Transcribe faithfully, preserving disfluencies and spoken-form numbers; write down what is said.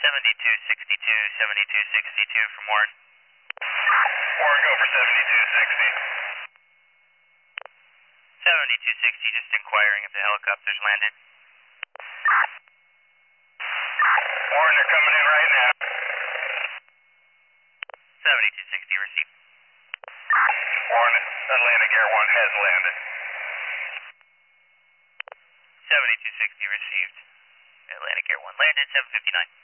seventy-two sixty-two, seventy-two sixty-two from Warren. Warren, go for seventy-two sixty. seventy-two sixty, just inquiring if the helicopter's landed. Warren, they're coming in right now. seventy-two sixty, received. Warren, Atlantic Air one has landed. seventy-two sixty, received. Atlantic Air one landed, seven fifty-nine.